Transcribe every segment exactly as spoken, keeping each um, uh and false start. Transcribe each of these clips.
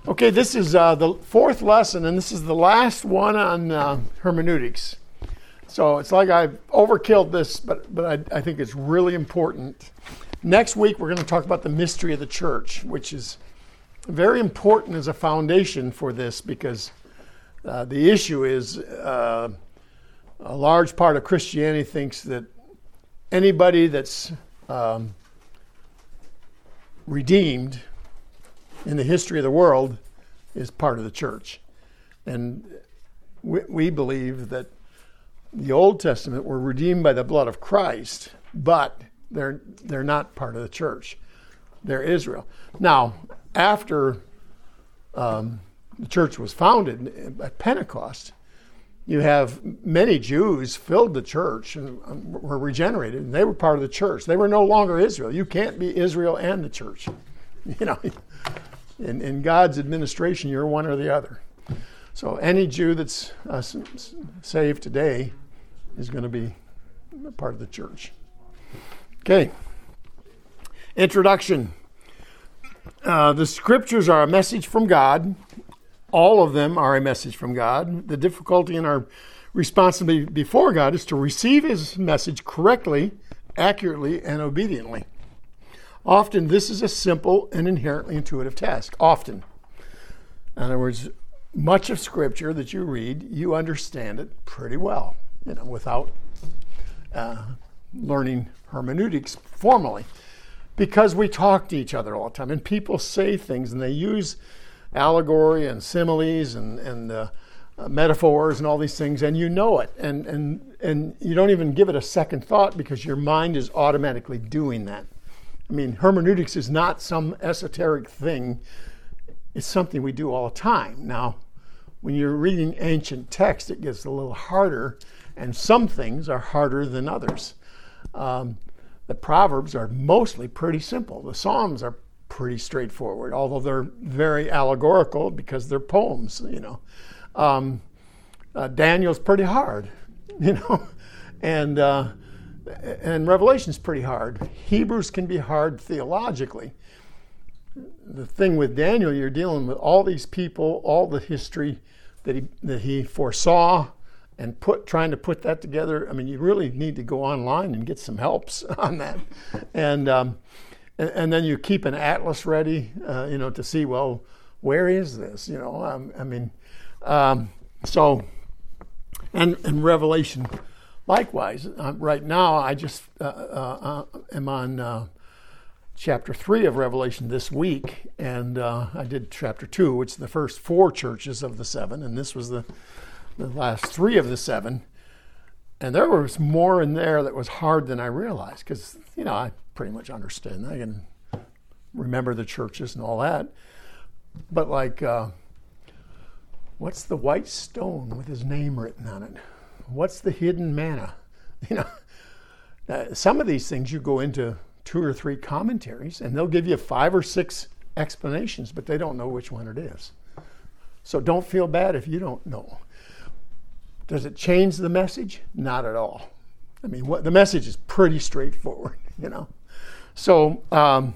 Okay, this is uh, the fourth lesson, and this is the last one on uh, hermeneutics. So it's like I've overkilled this, but but I, I think it's really important. Next week, we're going to talk about the mystery of the church, which is very important as a foundation for this, because uh, the issue is uh, a large part of Christianity thinks that anybody that's um, redeemed in the history of the world is part of the church. And we, we believe that the Old Testament were redeemed by the blood of Christ, but they're they're not part of the church. They're Israel. Now, after um, the church was founded at Pentecost, you have many Jews filled the church and were regenerated, and they were part of the church. They were no longer Israel. You can't be Israel and the church. You know, in, in God's administration, you're one or the other. So any Jew that's uh, saved today is going to be part of the church. Okay. Introduction. Uh, the scriptures are a message from God. All of them are a message from God. The difficulty in our responsibility before God is to receive his message correctly, accurately, and obediently. Often, this is a simple and inherently intuitive task. Often. In other words, much of Scripture that you read, you understand it pretty well, you know, without uh, learning hermeneutics formally. Because we talk to each other all the time, and people say things, and they use allegory and similes and, and uh, uh, metaphors and all these things, and you know it. And, and, and you don't even give it a second thought because your mind is automatically doing that. I mean, hermeneutics is not some esoteric thing. It's something we do all the time. Now, when you're reading ancient text, it gets a little harder, and some things are harder than others. Um, the Proverbs are mostly pretty simple. The Psalms are pretty straightforward, although they're very allegorical because they're poems, you know. Um, uh, Daniel's pretty hard, you know, and uh, and Revelation's pretty hard. Hebrews can be hard theologically. The thing with Daniel, you're dealing with all these people, all the history that he that he foresaw, and put trying to put that together. I mean, you really need to go online and get some helps on that, and um, and, and then you keep an atlas ready, uh, you know, to see, well, where is this? You know, um, I mean, um, so and and Revelation. Likewise, uh, right now I just uh, uh, uh, am on uh, chapter three of Revelation this week, and uh, I did chapter two, which is the first four churches of the seven, and this was the, the last three of the seven. And there was more in there that was hard than I realized, because, you know, I pretty much understand. I can remember the churches and all that. But like, uh, what's the white stone with his name written on it? What's the hidden manna? You know, uh, some of these things you go into two or three commentaries and they'll give you five or six explanations, but they don't know which one it is. So don't feel bad if you don't know. Does it change the message? Not at all. I mean, what, the message is pretty straightforward, you know. So um,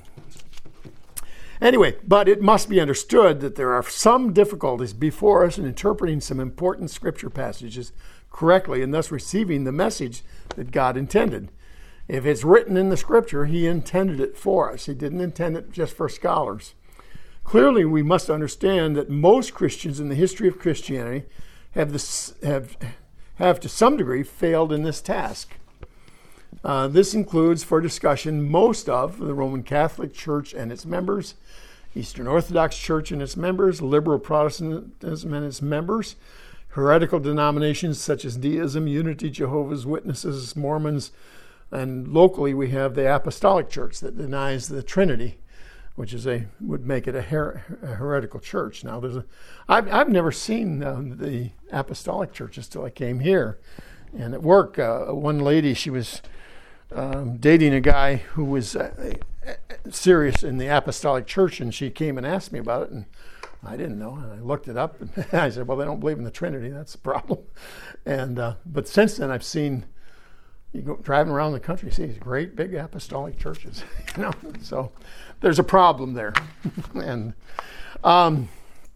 anyway, but it must be understood that there are some difficulties before us in interpreting some important scripture passages correctly, and thus receiving the message that God intended. If it's written in the scripture, he intended it for us. He didn't intend it just for scholars. Clearly, we must understand that most Christians in the history of Christianity have, this, have, have to some degree failed in this task. Uh, this includes, for discussion, most of the Roman Catholic Church and its members, Eastern Orthodox Church and its members, liberal Protestantism and its members, heretical denominations such as Deism, Unity, Jehovah's Witnesses, Mormons, and locally we have the Apostolic Church that denies the Trinity, which is a would make it a, her, a heretical church. Now, there's a I've I've never seen uh, the Apostolic churches till I came here, and at work, uh, one lady, she was um, dating a guy who was uh, serious in the Apostolic Church, and she came and asked me about it, and I didn't know, and I looked it up, and I said, well, they don't believe in the Trinity. That's the problem. And uh, but since then, I've seen, you go driving around the country, you see these great big apostolic churches, you know. So there's a problem there. and um,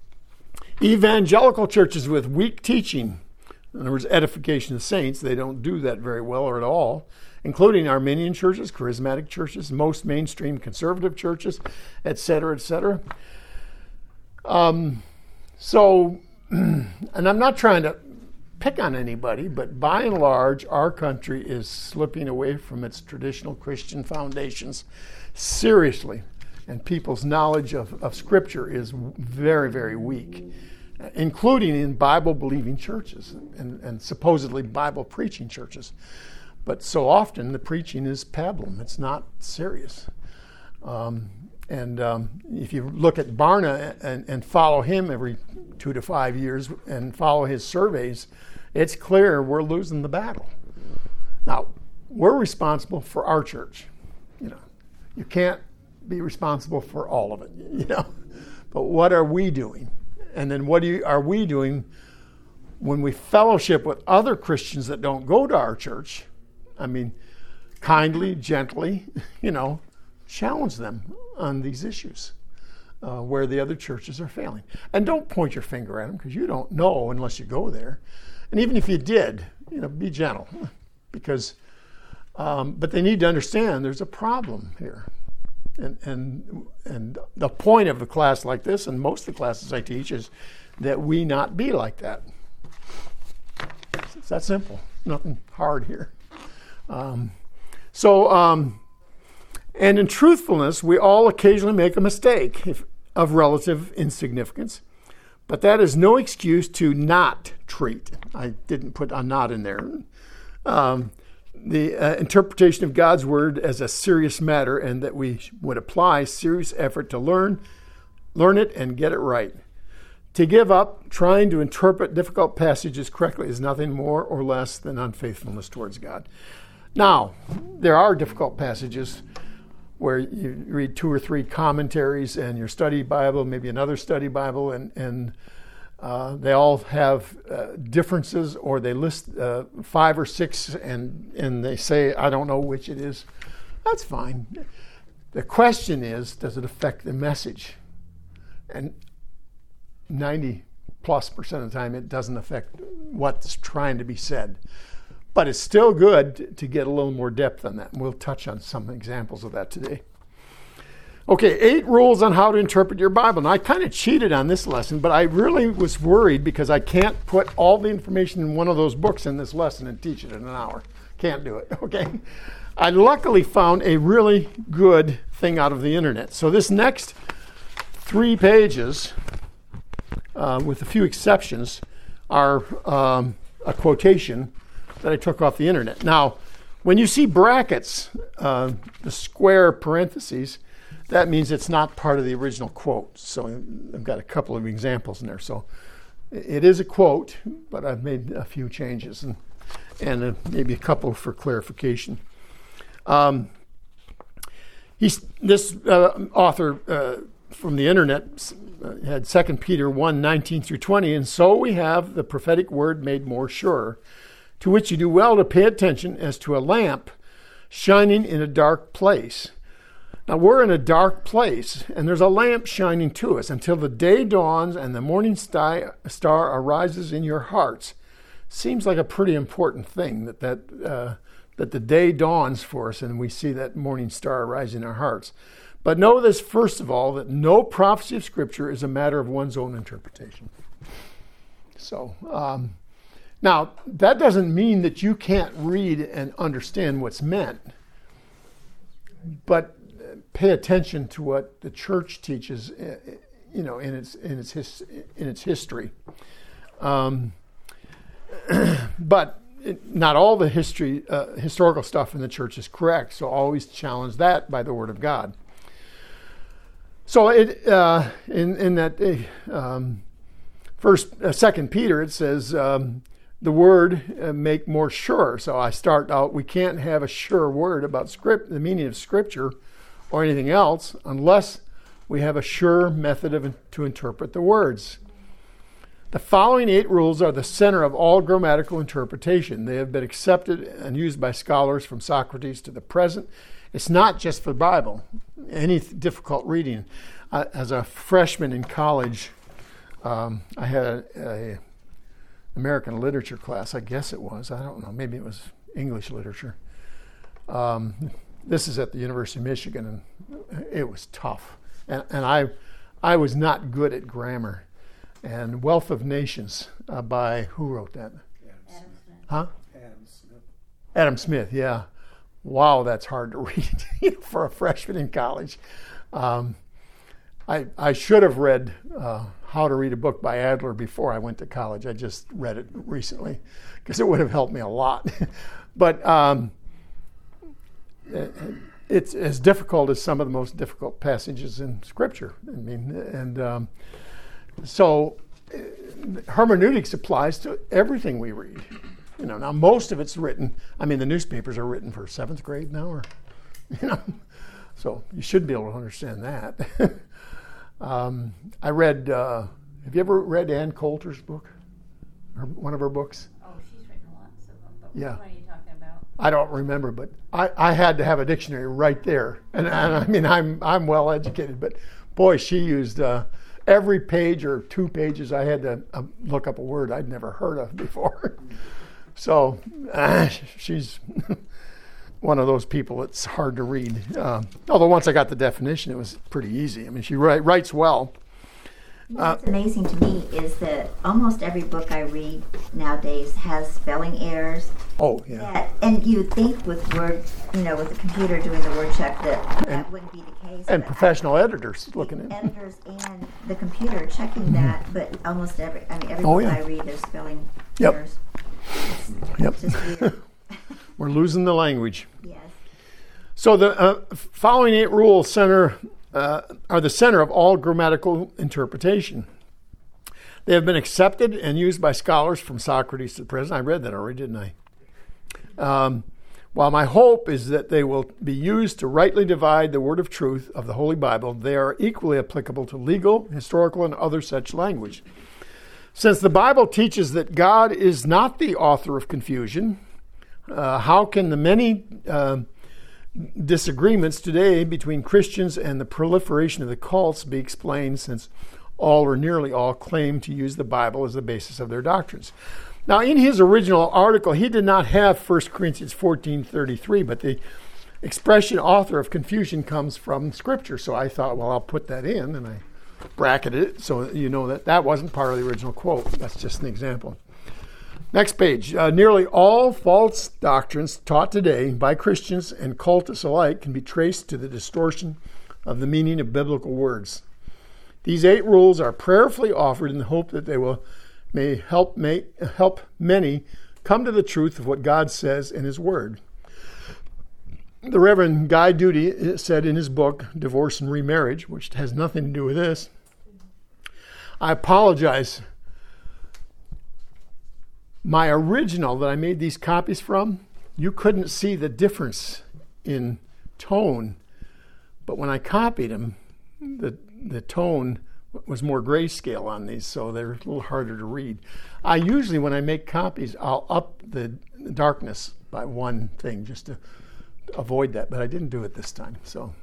Evangelical churches with weak teaching, in other words, edification of saints, they don't do that very well or at all, including Arminian churches, charismatic churches, most mainstream conservative churches, et cetera, et cetera. Um, so, and I'm not trying to pick on anybody, but by and large, our country is slipping away from its traditional Christian foundations seriously, and people's knowledge of, of Scripture is very, very weak, including in Bible-believing churches and, and supposedly Bible-preaching churches. But so often the preaching is pablum. It's not serious. Um, and um, if you look at Barna and, and follow him every two to five years and follow his surveys, it's clear we're losing the battle. Now, we're responsible for our church. You know, you can't be responsible for all of it, you know. But what are we doing? And then what do you, are we doing when we fellowship with other Christians that don't go to our church? I mean, kindly, gently, you know, challenge them on these issues uh, where the other churches are failing. And don't point your finger at them, because you don't know unless you go there. And even if you did, you know, be gentle, because, um, but they need to understand there's a problem here. And, and, and the point of a class like this, and most of the classes I teach, is that we not be like that. It's that simple. Nothing hard here. Um, so, um, and in truthfulness, we all occasionally make a mistake if, of relative insignificance. But that is no excuse to not treat. I didn't put a not in there. Um, the uh, interpretation of God's word as a serious matter, and that we would apply serious effort to learn, learn it and get it right. To give up trying to interpret difficult passages correctly is nothing more or less than unfaithfulness towards God. Now, there are difficult passages where you read two or three commentaries and your study Bible, maybe another study Bible, and, and uh, they all have uh, differences, or they list uh, five or six and, and they say, I don't know which it is. That's fine. The question is, does it affect the message? And ninety plus percent of the time, it doesn't affect what's trying to be said. But it's still good to get a little more depth on that. And we'll touch on some examples of that today. Okay, eight rules on how to interpret your Bible. Now, I kind of cheated on this lesson, but I really was worried because I can't put all the information in one of those books in this lesson and teach it in an hour. Can't do it, okay? I luckily found a really good thing out of the internet. So this next three pages, uh, with a few exceptions, are um, a quotation that I took off the internet. Now, when you see brackets, uh, the square parentheses, that means it's not part of the original quote. So I've got a couple of examples in there. So it is a quote, but I've made a few changes and, and uh, maybe a couple for clarification. Um, he's, this uh, author uh, from the internet uh, had Second Peter one, nineteen through twenty, and so we have the prophetic word made more sure, to which you do well to pay attention as to a lamp shining in a dark place. Now, we're in a dark place, and there's a lamp shining to us until the day dawns and the morning star arises in your hearts. Seems like a pretty important thing that that, uh, that the day dawns for us and we see that morning star arise in our hearts. But know this, first of all, that no prophecy of Scripture is a matter of one's own interpretation. So, um, now, that doesn't mean that you can't read and understand what's meant, but pay attention to what the church teaches, you know, in its in its his, in its history. Um, but it, not all the history uh, historical stuff in the church is correct, so always challenge that by the Word of God. So, it uh, in in that uh, um, first uh, Second Peter, it says. Um, The word uh, make more sure. So I start out, we can't have a sure word about script, the meaning of Scripture or anything else unless we have a sure method of, to interpret the words. The following eight rules are the center of all grammatical interpretation. They have been accepted and used by scholars from Socrates to the present. It's not just for the Bible. Any difficult reading. Uh, as a freshman in college, Um, I had a, a American literature class, I guess it was. I don't know. Maybe it was English literature. Um, this is at the University of Michigan, and it was tough. And, and I, I was not good at grammar. And Wealth of Nations uh, by, who wrote that? Adam Smith. Huh? Adam Smith. Adam Smith, yeah. Wow, that's hard to read you know, for a freshman in college. Um, I I should have read uh, How to Read a Book by Adler before I went to college. I just read it recently because it would have helped me a lot. But um, it, it's as difficult as some of the most difficult passages in Scripture. I mean, and um, so uh, hermeneutics applies to everything we read. You know, now most of it's written, I mean, the newspapers are written for seventh grade now, or, you know, so you should be able to understand that. um, I read, uh, have you ever read Ann Coulter's book? Her, one of her books? Oh, she's written lots of them, but Yeah. which one are you talking about? I don't remember, but I, I had to have a dictionary right there. And, and I mean, I'm I'm well educated, but boy, she used uh, every page or two pages, I had to uh, look up a word I'd never heard of before. So uh, she's one of those people that's hard to read. Uh, although once I got the definition, it was pretty easy. I mean, she write, writes well. Uh, What's amazing to me is that almost every book I read nowadays has spelling errors. Oh, yeah. That, and you would think with word, you know, with the computer doing the word check that And- that wouldn't be the case. And but professional editors looking at it. editors and the computer checking that, but almost every, I mean, every Oh, book yeah. I read, there's spelling Yep. errors. Yep. It's just weird. We're losing the language. Yes. So the uh, following eight rules center uh, are the center of all grammatical interpretation. They have been accepted and used by scholars from Socrates to the present. I read that already, didn't I? Um, while my hope is that they will be used to rightly divide the word of truth of the Holy Bible, they are equally applicable to legal, historical, and other such language. Since the Bible teaches that God is not the author of confusion, uh, how can the many uh, disagreements today between Christians and the proliferation of the cults be explained, since all or nearly all claim to use the Bible as the basis of their doctrines? Now, in his original article, he did not have First Corinthians fourteen thirty-three, but the expression author of confusion comes from Scripture. So I thought, well, I'll put that in, and I bracketed it so that you know that that wasn't part of the original quote. That's just an example. Next page. Uh, nearly all false doctrines taught today by Christians and cultists alike can be traced to the distortion of the meaning of biblical words. These eight rules are prayerfully offered in the hope that they will may help make, help many come to the truth of what God says in His Word. The Reverend Guy Duty said in his book, Divorce and Remarriage, which has nothing to do with this, I apologize. My original that I made these copies from, you couldn't see the difference in tone. But when I copied them, the, the tone was more grayscale on these, so they're a little harder to read. I usually, when I make copies, I'll up the darkness by one thing just to avoid that, but I didn't do it this time. So,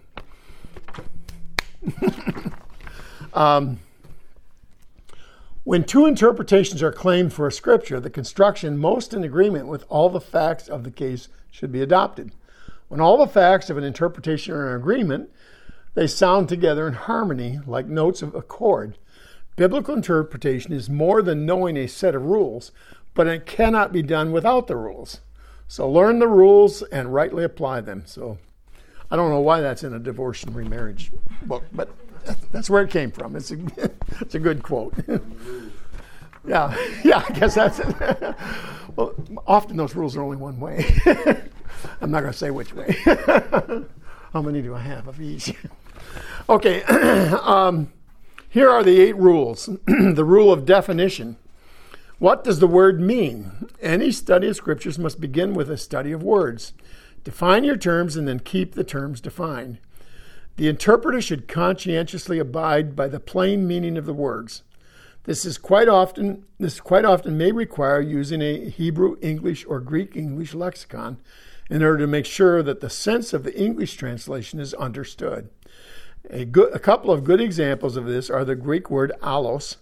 um, when two interpretations are claimed for a scripture, the construction most in agreement with all the facts of the case should be adopted. When all the facts of an interpretation are in agreement, they sound together in harmony like notes of a chord. Biblical interpretation is more than knowing a set of rules, but it cannot be done without the rules. So learn the rules and rightly apply them. So I don't know why that's in a divorce and remarriage book, but that's where it came from. It's a, it's a good quote. yeah, yeah, I guess that's it. Well, often those rules are only one way. I'm not going to say which way. How many do I have of each? Okay, um, here are the eight rules. The rule of definition. What does the word mean? Any study of scriptures must begin with a study of words. Define your terms and then keep the terms defined. The interpreter should conscientiously abide by the plain meaning of the words. This is quite often this quite often may require using a Hebrew English or Greek English lexicon in order to make sure that the sense of the English translation is understood. A, good, a couple of good examples of this are the Greek word allos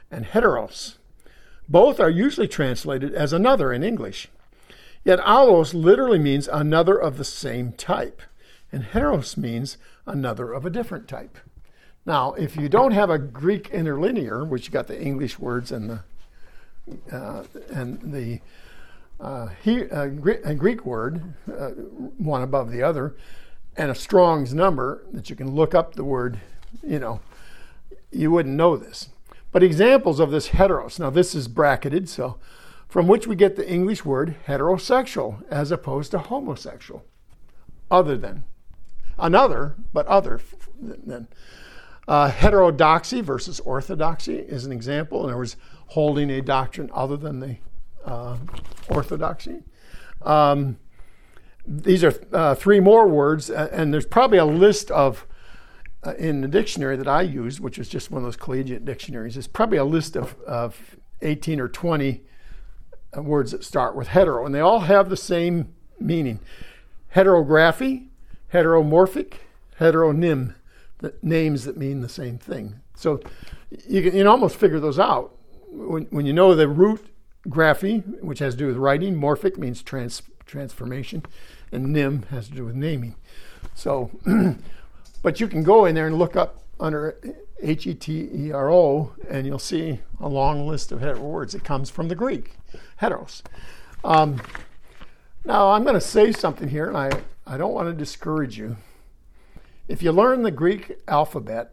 and heteros. Both are usually translated as another in English. Yet allos literally means another of the same type, and heteros means another of a different type. Now, if you don't have a Greek interlinear, which you got the English words and the uh, and the uh, he, uh, Greek, a Greek word, uh, one above the other, and a Strong's number that you can look up the word, you know, you wouldn't know this. But examples of this heteros. Now, this is bracketed, so from which we get the English word heterosexual as opposed to homosexual. Other than. Another, but other than. Uh, heterodoxy versus orthodoxy is an example. In other words, holding a doctrine other than the uh, orthodoxy. Um, these are uh, three more words, uh, and there's probably a list of, uh, in the dictionary that I used, which is just one of those collegiate dictionaries, there's probably a list of, of eighteen or twenty uh, words that start with hetero, and they all have the same meaning. Heterography, heteromorphic, heteronym. The names that mean the same thing. So you can, you can almost figure those out. When, when you know the root graphy, which has to do with writing, morphic means trans, transformation, and nym has to do with naming. So, but you can go in there and look up under H E T E R O, and you'll see a long list of hetero words. It comes from the Greek, heteros. Um, now, I'm going to say something here, and I, I don't want to discourage you. If you learn the Greek alphabet,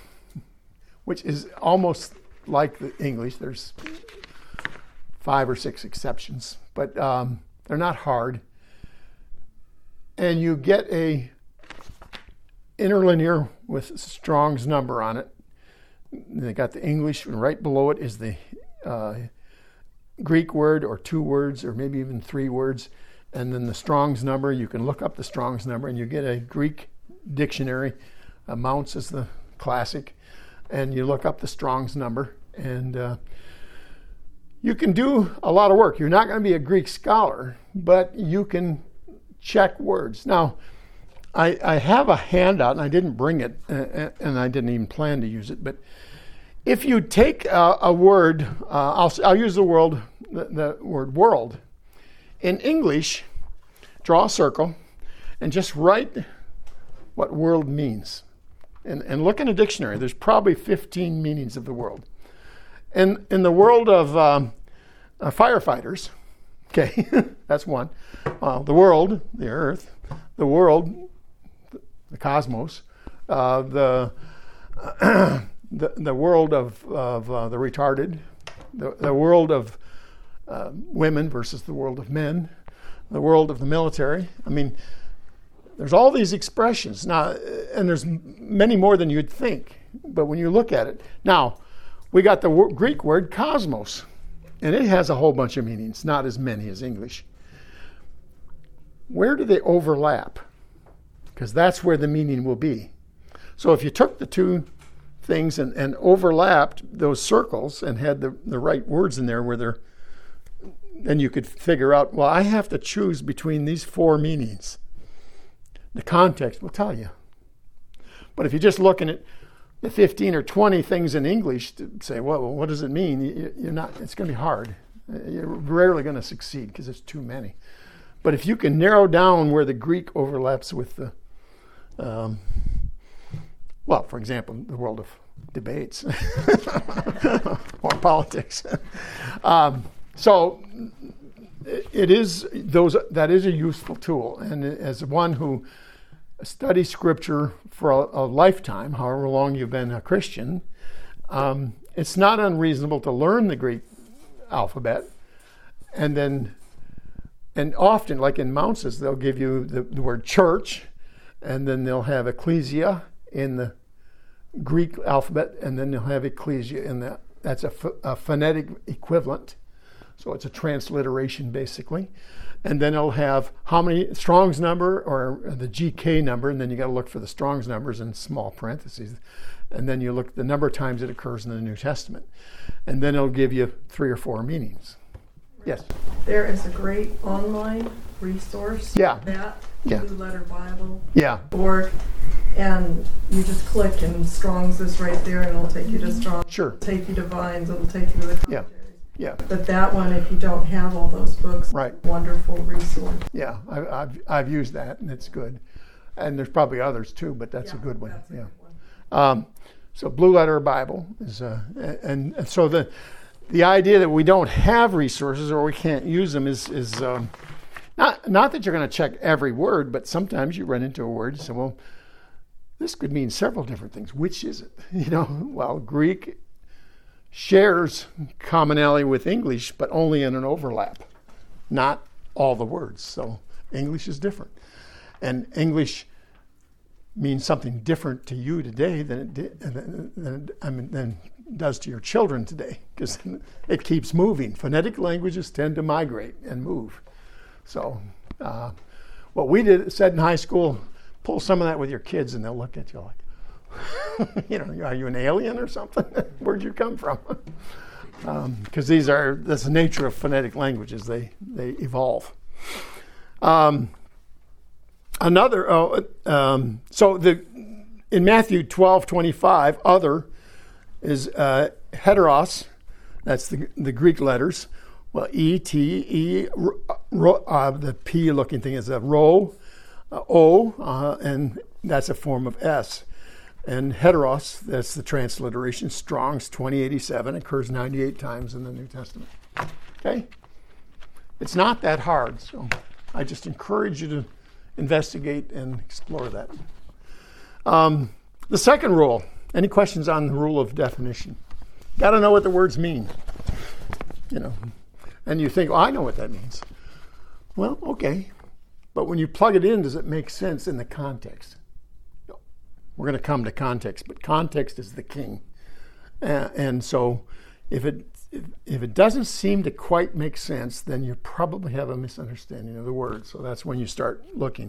which is almost like the English, there's five or six exceptions, but um, they're not hard, and you get a interlinear with Strong's number on it, they got the English, and right below it is the uh, Greek word or two words or maybe even three words, and then the Strong's number. You can look up the Strong's number and you get a Greek dictionary. uh, Mounce is the classic, and you look up the Strong's number, and uh, you can do a lot of work. You're not going to be a Greek scholar, but you can check words. Now, I, I have a handout, and I didn't bring it, uh, and I didn't even plan to use it, but if you take a, a word, uh, I'll, I'll use the word, the, the word world. In English, draw a circle and just write what world means. And, and look in a dictionary. There's probably fifteen meanings of the world. And in the world of um, uh, firefighters, okay, that's one. Uh, the world, the earth, the world, the cosmos, uh, the, uh, the the world of, of uh, the retarded, the, the world of uh, women versus the world of men, the world of the military. I mean, there's all these expressions now, and there's many more than you'd think. But when you look at it, now we got the w- Greek word cosmos, and it has a whole bunch of meanings, not as many as English. Where do they overlap? Because that's where the meaning will be. So if you took the two things and, and overlapped those circles and had the, the right words in there where they're, then you could figure out, well, I have to choose between these four meanings. The context will tell you. But if you're just looking at the fifteen or twenty things in English to say, well, what does it mean? You're not, it's going to be hard. You're rarely going to succeed because it's too many. But if you can narrow down where the Greek overlaps with the, um, well, for example, the world of debates or politics. um, so it is those that is a useful tool, and as one who studies Scripture for a, a lifetime, however long you've been a Christian, um, it's not unreasonable to learn the Greek alphabet, and then, and often, like in Mounce's, they'll give you the, the word church, and then they'll have ecclesia in the Greek alphabet, and then they'll have ecclesia in the, that's a, ph- a phonetic equivalent. So it's a transliteration, basically. And then it'll have how many, Strong's number or the G K number, and then you got to look for the Strong's numbers in small parentheses. And then you look at the number of times it occurs in the New Testament. And then it'll give you three or four meanings. Yes? There is a great online resource. Yeah. That Yeah. Two Letter Bible. Yeah. Or and you just click and Strong's is right there and it'll take you to Strong's. Sure. It'll take you to Vines, it'll take you to the Yeah. commentaries. Yeah. But that one, if you don't have all those books, Right. wonderful resource. Yeah, I, I've I've used that and it's good, and there's probably others too, but that's Yeah, a good one. that's a Yeah. good one. Um, so Blue Letter Bible is, uh, and, and so the the idea that we don't have resources or we can't use them is is um, not not that you're going to check every word, but sometimes you run into a word and say, well, this could mean several different things. Which is it? You know, well, Greek shares commonality with English, but only in an overlap, not all the words. So English is different, and English means something different to you today than it did, than it, I mean, than it does to your children today, because it keeps moving. Phonetic languages tend to migrate and move. So, uh, what we did said in high school, pull some of that with your kids, and they'll look at you like, you know, are you an alien or something? Where'd you come from? Because um, these are that's the nature of phonetic languages. They they evolve. Um, another oh, um, so the in Matthew twelve twenty-five, other is uh, heteros. That's the the Greek letters. Well, E T E ro, uh, the P looking thing is a rho, uh, O, uh, and that's a form of S. And heteros, that's the transliteration. Strong's twenty eighty-seven, occurs ninety-eight times in the New Testament. Okay? It's not that hard, so I just encourage you to investigate and explore that. Um, the second rule, any questions on the rule of definition? Got to know what the words mean. You know, and you think, oh, I know what that means. Well, okay. But when you plug it in, does it make sense in the context? We're going to come to context, but context is the king. Uh, and so if it if, if it doesn't seem to quite make sense, then you probably have a misunderstanding of the word. So that's when you start looking.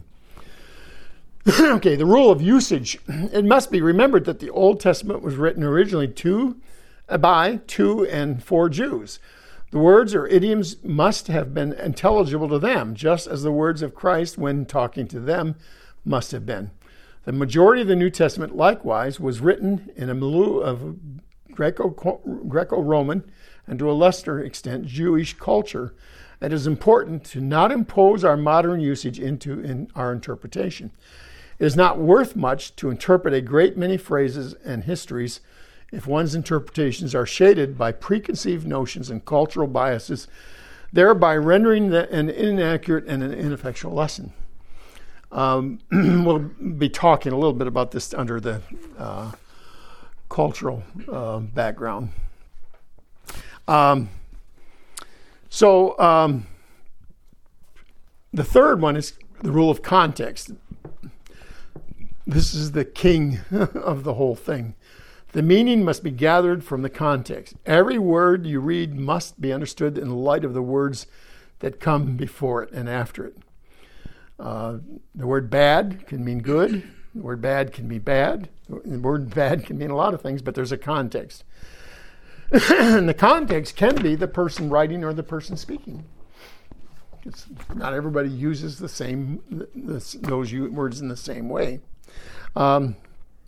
Okay, the rule of usage. It must be remembered that the Old Testament was written originally to, by, to, and for Jews. The words or idioms must have been intelligible to them, just as the words of Christ, when talking to them, must have been. The majority of the New Testament, likewise, was written in a milieu of Greco, Greco-Roman and, to a lesser extent, Jewish culture. It is important to not impose our modern usage into in our interpretation. It is not worth much to interpret a great many phrases and histories if one's interpretations are shaded by preconceived notions and cultural biases, thereby rendering the, an inaccurate and an ineffectual lesson. Um, we'll be talking a little bit about this under the uh, cultural uh, background. Um, so um, the third one is the rule of context. This is the king of the whole thing. The meaning must be gathered from the context. Every word you read must be understood in the light of the words that come before it and after it. Uh, the word bad can mean good. The word bad can be bad. The word bad can mean a lot of things, but there's a context. And the context can be the person writing or the person speaking. It's not everybody uses the same the, the, those words in the same way. Um,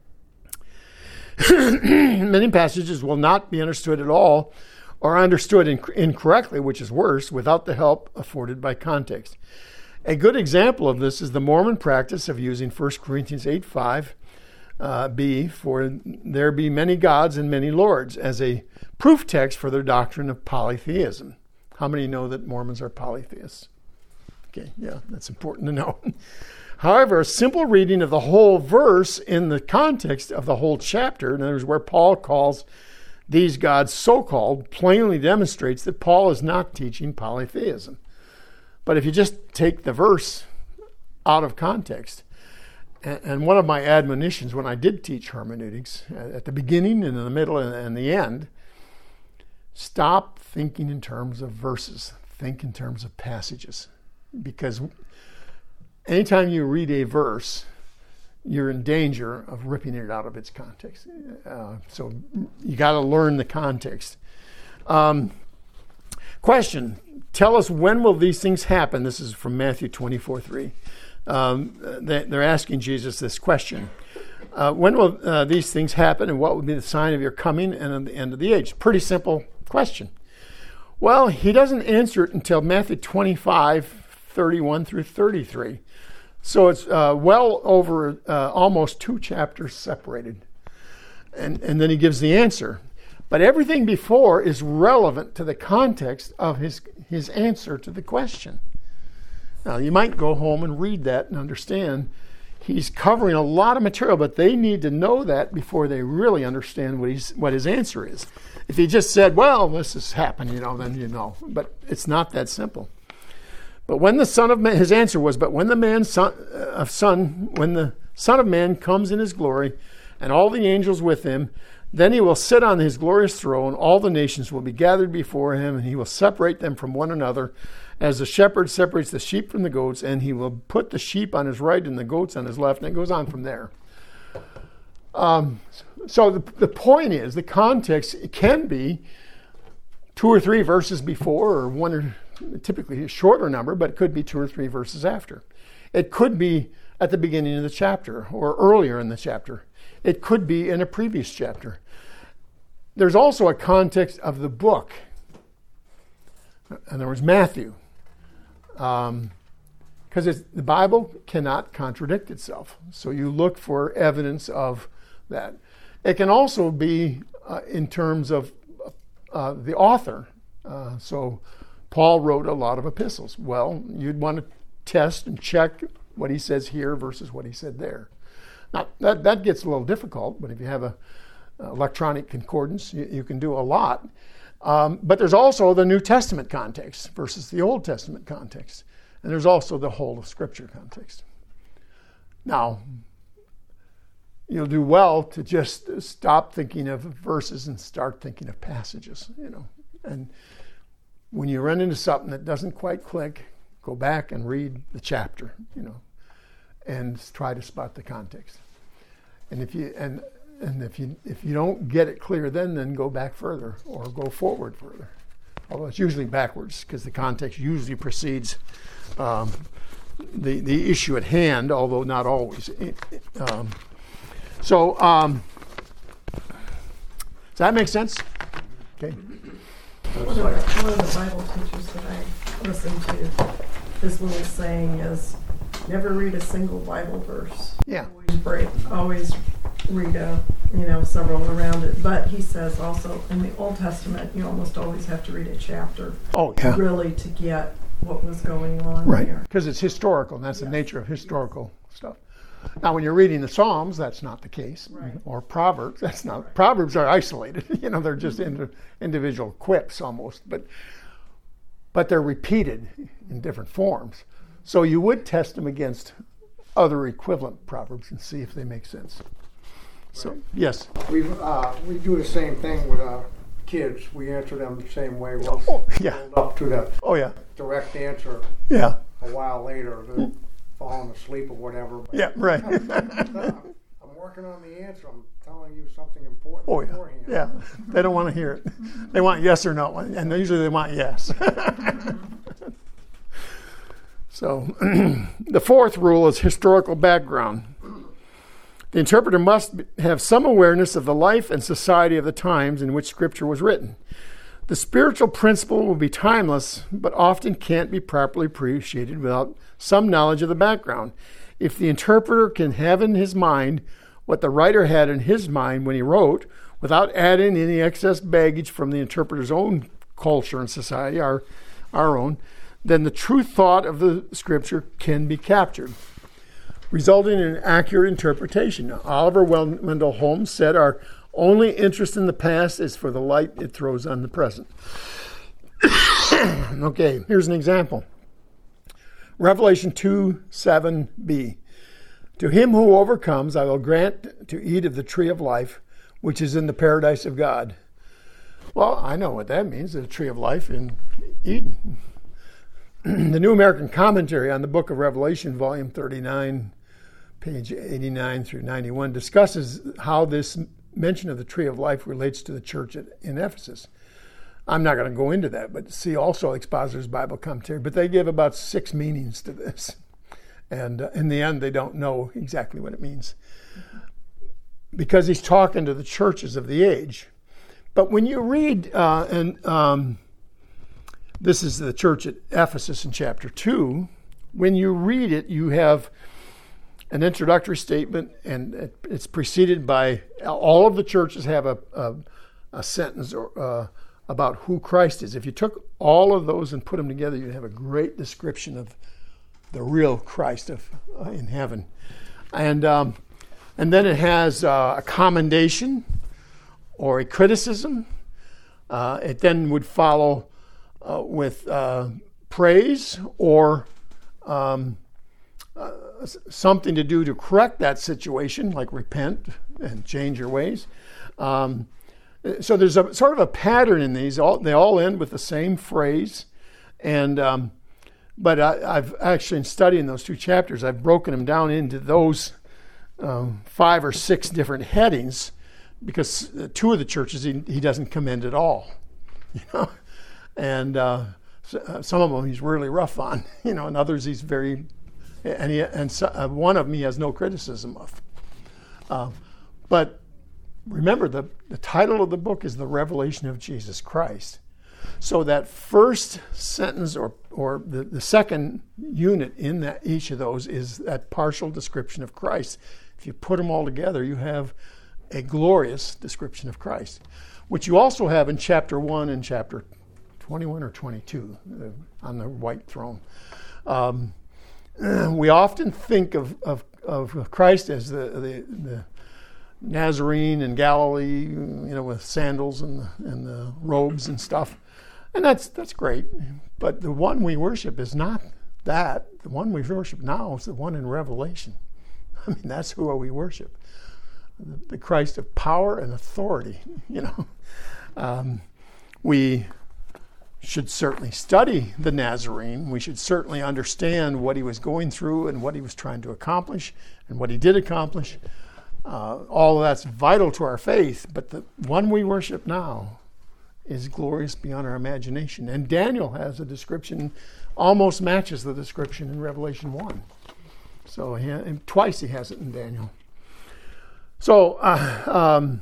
many passages will not be understood at all or understood inc- incorrectly, which is worse, without the help afforded by context. A good example of this is the Mormon practice of using First Corinthians eight five uh, b, for there be many gods and many lords, as a proof text for their doctrine of polytheism. How many know that Mormons are polytheists? Okay, yeah, that's important to know. However, a simple reading of the whole verse in the context of the whole chapter, in other words, where Paul calls these gods so-called, plainly demonstrates that Paul is not teaching polytheism. But if you just take the verse out of context, and, and one of my admonitions when I did teach hermeneutics, at the beginning and in the middle and the end, stop thinking in terms of verses. Think in terms of passages. Because anytime you read a verse, you're in danger of ripping it out of its context. Uh, so you got to learn the context. Um, question. Tell us, when will these things happen? This is from Matthew twenty-four three. Um, they, they're asking Jesus this question. Uh, when will uh, these things happen, and what will be the sign of your coming and of the end of the age? Pretty simple question. Well, he doesn't answer it until Matthew twenty-five, thirty-one through thirty-three. So it's uh, well over uh, almost two chapters separated. And, and then he gives the answer. But everything before is relevant to the context of his, his answer to the question. Now, you might go home and read that and understand he's covering a lot of material, but they need to know that before they really understand what he's what his answer is. If he just said, well, this has happened, you know, then you know. But it's not that simple. But when the Son of Man, his answer was, but when the man son, uh, son, when the Son of Man comes in his glory, and all the angels with him, then he will sit on his glorious throne. All the nations will be gathered before him, and he will separate them from one another, as the shepherd separates the sheep from the goats, and he will put the sheep on his right and the goats on his left, and it goes on from there. Um, so the, the point is, the context, it can be two or three verses before, or one or typically a shorter number, but it could be two or three verses after. It could be at the beginning of the chapter or earlier in the chapter. It could be in a previous chapter. There's also a context of the book. In other words, Matthew. Because um, the Bible cannot contradict itself. So you look for evidence of that. It can also be uh, in terms of uh, the author. Uh, so Paul wrote a lot of epistles. Well, you'd want to test and check what he says here versus what he said there. Now, that, that gets a little difficult, but if you have a uh, electronic concordance, you, you can do a lot. Um, but there's also the New Testament context versus the Old Testament context. And there's also the whole of Scripture context. Now, you'll do well to just stop thinking of verses and start thinking of passages, you know. And when you run into something that doesn't quite click, go back and read the chapter, you know, and try to spot the context. And if you and and if you if you don't get it clear, then then go back further or go forward further. Although it's usually backwards because the context usually precedes um, the the issue at hand, although not always. Um, so um, does that make sense? Okay. One of, the, one of the Bible teachers that I listen to, his little saying is, never read a single Bible verse. Yeah. Always break, always read a, you know, several around it. But he says also in the Old Testament, you almost always have to read a chapter. Oh, yeah. Really to get what was going on Right. there. Because it's historical, and that's Yes. the nature of historical stuff. Now, when you're reading the Psalms, that's not the case. Right. Or Proverbs, that's not. Proverbs are isolated. you know, they're just indi- individual quips almost, but but they're repeated in different forms. So you would test them against other equivalent proverbs and see if they make sense. So Right. yes. We uh, we do the same thing with our kids. We answer them the same way. We'll Oh, yeah. build up to the Oh yeah. direct answer Yeah. a while later. They're falling asleep or whatever. But Yeah. Right. I'm working on the answer. I'm telling you something important Oh yeah. beforehand. Yeah. They don't want to hear it. They want yes or no, and usually they want yes. So the fourth rule is historical background. The interpreter must have some awareness of the life and society of the times in which Scripture was written. The spiritual principle will be timeless, but often can't be properly appreciated without some knowledge of the background. If the interpreter can have in his mind what the writer had in his mind when he wrote, without adding any excess baggage from the interpreter's own culture and society, our, our own, then the true thought of the Scripture can be captured, resulting in an accurate interpretation. Now, Oliver Wendell Holmes said, our only interest in the past is for the light it throws on the present. Okay, here's an example. Revelation two seven b. To him who overcomes, I will grant to eat of the tree of life, which is in the paradise of God. Well, I know what that means, the tree of life in Eden. The New American Commentary on the Book of Revelation, volume thirty-nine, page eighty-nine through ninety-one, discusses how this mention of the tree of life relates to the church at, in Ephesus. I'm not going to go into that, but see also Expositor's Bible Commentary. But they give about six meanings to this. And uh, in the end, they don't know exactly what it means. because he's talking to the churches of the age. But when you read, uh, and um, this is the church at Ephesus in chapter two, when you read it, you have an introductory statement, and it, it's preceded by, all of the churches have a, a, a sentence or, uh, about who Christ is. If you took all of those and put them together, you'd have a great description of the real Christ of uh, in heaven. And um, and then it has uh, a commendation or a criticism. Uh, it then would follow uh, with uh, praise or um, uh, something to do to correct that situation, like repent and change your ways. Um, so there's a sort of a pattern in these. All, they all end with the same phrase. And um, but I, I've actually, in studying those two chapters, I've broken them down into those um, five or six different headings, because two of the churches he, he doesn't commend at all, you know, and uh, some of them he's really rough on, you know, and others he's very, and he, and so, uh, one of them he has no criticism of. Uh, but remember, the, the title of the book is The Revelation of Jesus Christ. So that first sentence or or the, the second unit in that each of those is that partial description of Christ. If you put them all together, you have a glorious description of Christ, which you also have in chapter one and chapter twenty-one or twenty-two uh, on the white throne. Um, we often think of, of, of Christ as the, the, the Nazarene in Galilee, you know, with sandals and the, and the robes and stuff. And that's that's great, but the one we worship is not that. The one we worship now is the one in Revelation. I mean, that's who we worship. The, the Christ of power and authority, you know. Um, we should certainly study the Nazarene. We should certainly understand what he was going through and what he was trying to accomplish and what he did accomplish. Uh, all of that's vital to our faith, but the one we worship now is glorious beyond our imagination. And Daniel has a description, almost matches the description in Revelation one. So he, and twice he has it in Daniel. So, uh, um,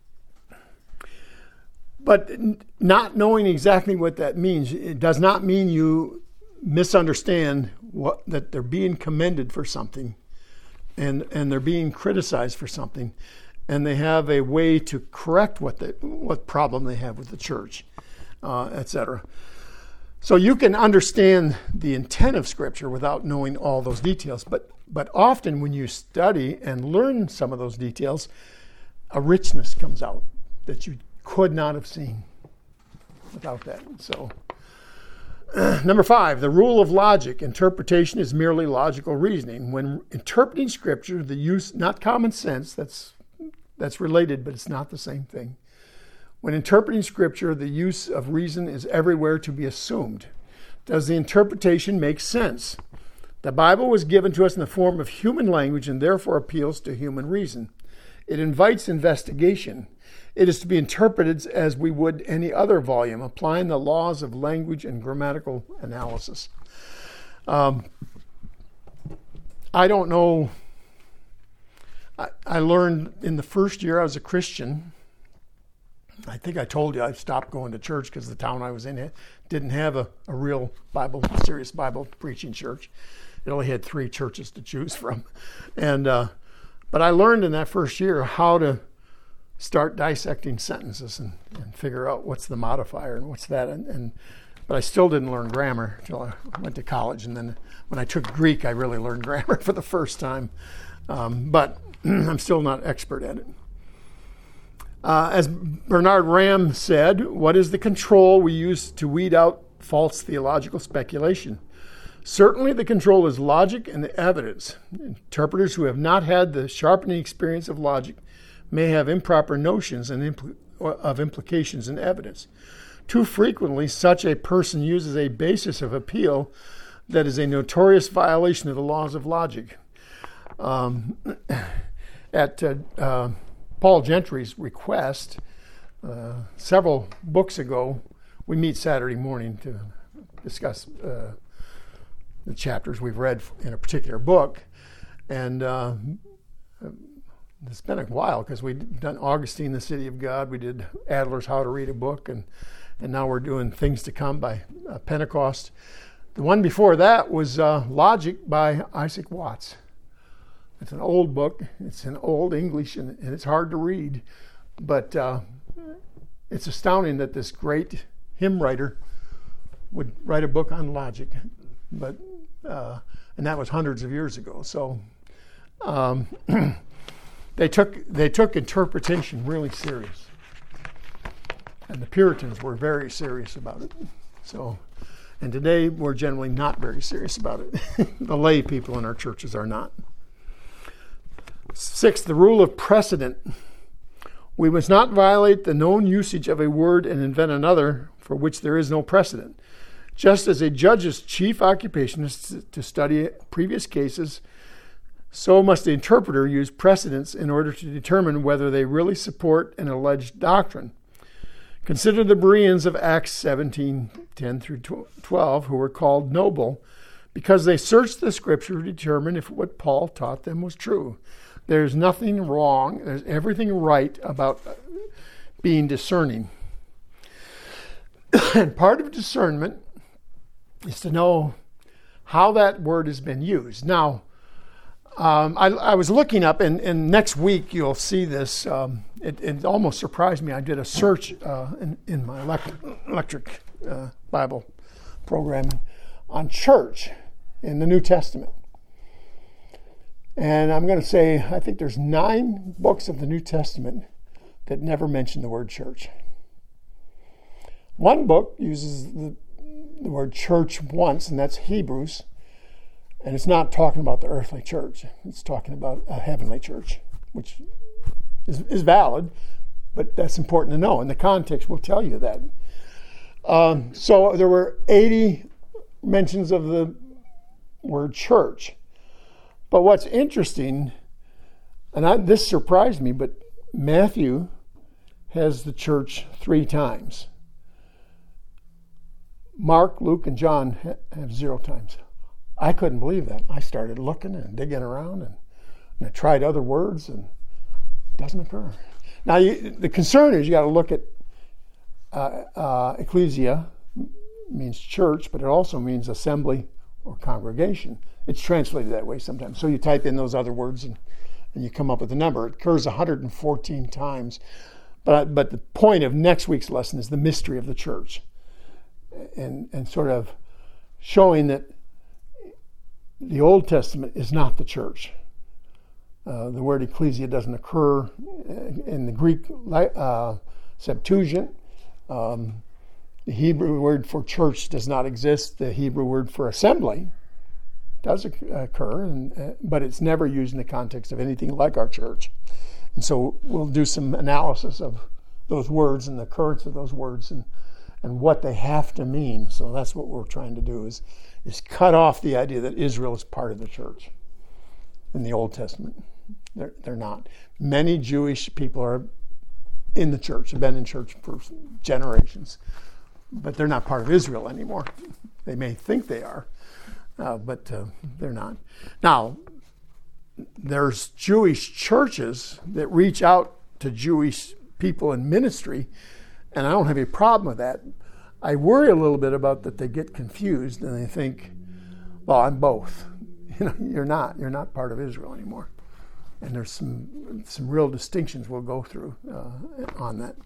but n- not knowing exactly what that means, it does not mean you misunderstand what that they're being commended for something, and and they're being criticized for something. And they have a way to correct what they, what problem they have with the church, uh, et cetera. So you can understand the intent of Scripture without knowing all those details. But but often when you study and learn some of those details, a richness comes out that you could not have seen without that. So uh, number five, the rule of logic. Interpretation is merely logical reasoning. When interpreting Scripture, the use, not common sense, that's That's related, but it's not the same thing. When interpreting Scripture, the use of reason is everywhere to be assumed. Does the interpretation make sense? The Bible was given to us in the form of human language and therefore appeals to human reason. It invites investigation. It is to be interpreted as we would any other volume, applying the laws of language and grammatical analysis. Um, I don't know... I learned in the first year I was a Christian. I think I told you I stopped going to church because the town I was in didn't have a, a real Bible, serious Bible preaching church. It only had three churches to choose from. And uh, but I learned in that first year how to start dissecting sentences and, and figure out what's the modifier and what's that. And, and but I still didn't learn grammar until I went to college. And then when I took Greek, I really learned grammar for the first time. Um, but I'm still not expert at it. Uh, as Bernard Ramm said, what is the control we use to weed out false theological speculation? Certainly the control is logic and the evidence. Interpreters who have not had the sharpening experience of logic may have improper notions and impl- of implications in evidence. Too frequently, such a person uses a basis of appeal that is a notorious violation of the laws of logic. Um, At uh, uh, Paul Gentry's request, uh, several books ago, we meet Saturday morning to discuss uh, the chapters we've read in a particular book. And uh, it's been a while because we've done Augustine, The City of God. We did Adler's How to Read a Book, and and now we're doing Things to Come by uh, Pentecost. The one before that was uh, Logic by Isaac Watts. It's an old book. It's in old English, and, and it's hard to read. But uh, it's astounding that this great hymn writer would write a book on logic. But uh, and that was hundreds of years ago. So um, they took they took interpretation really serious, and the Puritans were very serious about it. So. And today, we're generally not very serious about it. The lay people in our churches are not. Sixth, the rule of precedent. We must not violate the known usage of a word and invent another for which there is no precedent. Just as a judge's chief occupation is to study previous cases, so must the interpreter use precedents in order to determine whether they really support an alleged doctrine. Consider the Bereans of Acts seventeen, ten through twelve, who were called noble because they searched the Scripture to determine if what Paul taught them was true. There's nothing wrong. There's everything right about being discerning. And part of discernment is to know how that word has been used. Now, Um, I, I was looking up, and, and next week you'll see this. Um, it, it almost surprised me. I did a search uh, in, in my electric, electric uh, Bible program on church in the New Testament. And I'm going to say, I think there's nine books of the New Testament that never mention the word church. One book uses the, the word church once, and that's Hebrews. And it's not talking about the earthly church. It's talking about a heavenly church, which is, is valid, but that's important to know. And the context will tell you that. Um, so there were eighty mentions of the word church. But what's interesting, and I, this surprised me, but Matthew has the church three times. Mark, Luke, and John have zero times. I couldn't believe that. I started looking and digging around, and, and I tried other words, and it doesn't occur. Now, you, the concern is you got to look at uh, uh, ecclesia, means church, but it also means assembly or congregation. It's translated that way sometimes. So you type in those other words, and, and you come up with a number. It occurs one hundred fourteen times. But but the point of next week's lesson is the mystery of the church, and and sort of showing that the Old Testament is not the church. Uh, the word ecclesia doesn't occur in the Greek uh, Septuagint. Um, the Hebrew word for church does not exist. The Hebrew word for assembly does occur, and, uh, but it's never used in the context of anything like our church. And so we'll do some analysis of those words and the occurrence of those words and, and what they have to mean. So that's what we're trying to do is is cut off the idea that Israel is part of the church in the Old Testament. They're, they're not. Many Jewish people are in the church, have been in church for generations, but they're not part of Israel anymore. They may think they are, uh, but uh, they're not. Now, there's Jewish churches that reach out to Jewish people in ministry, and I don't have any problem with that. I worry a little bit about that they get confused and they think, well, I'm both. You know, you're not. You're not part of Israel anymore. And there's some some real distinctions we'll go through uh, on that.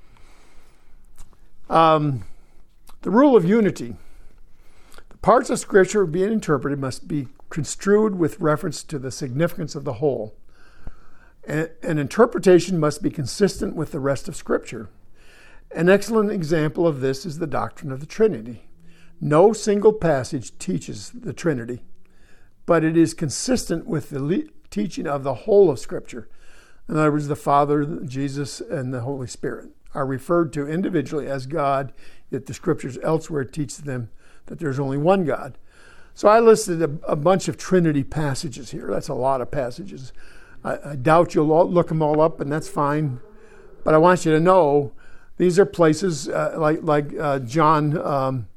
Um, the rule of unity. The parts of Scripture being interpreted must be construed with reference to the significance of the whole. And an interpretation must be consistent with the rest of Scripture. An excellent example of this is the doctrine of the Trinity. No single passage teaches the Trinity, but it is consistent with the le- teaching of the whole of Scripture. In other words, the Father, Jesus, and the Holy Spirit are referred to individually as God, yet the Scriptures elsewhere teach them that there's only one God. So I listed a, a bunch of Trinity passages here. That's a lot of passages. I, I doubt you'll all look them all up, and that's fine. But I want you to know these are places uh, like like uh, John um,